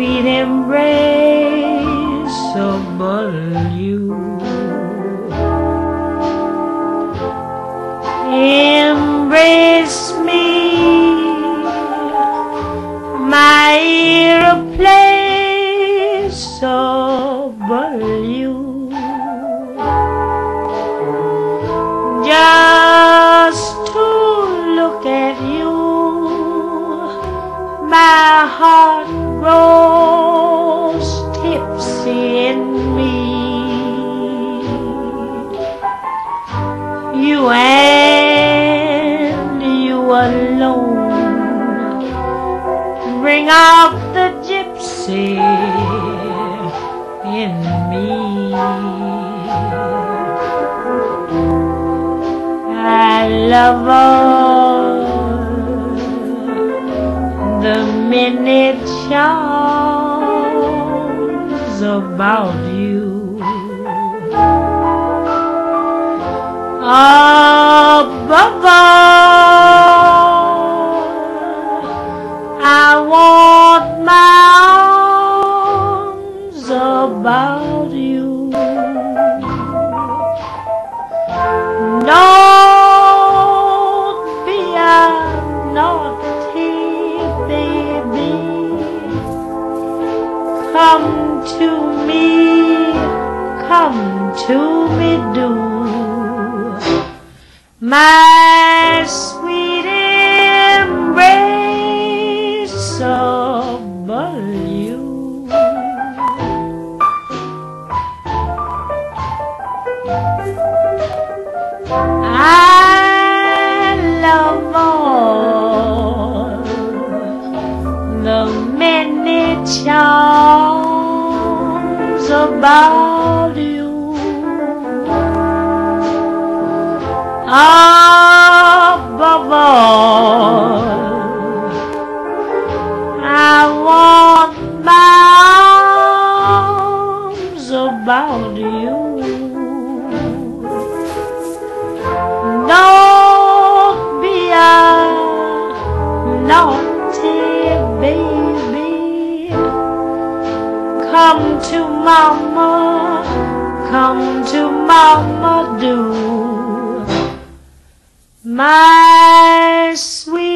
sweet embrace of you. Embrace me, my place of you. Just to look at you, my heart grows tipsy in me. You and you alone bring out the gypsy in me. I love all the many charms about you. Above all, I want my arms about you. Don't be a naughty baby. Come to me, do. My sweet embrace of you. I love all the many charms about you. Above all, I want my arms about you. Don't be a naughty baby. Come to mama, do. My sweet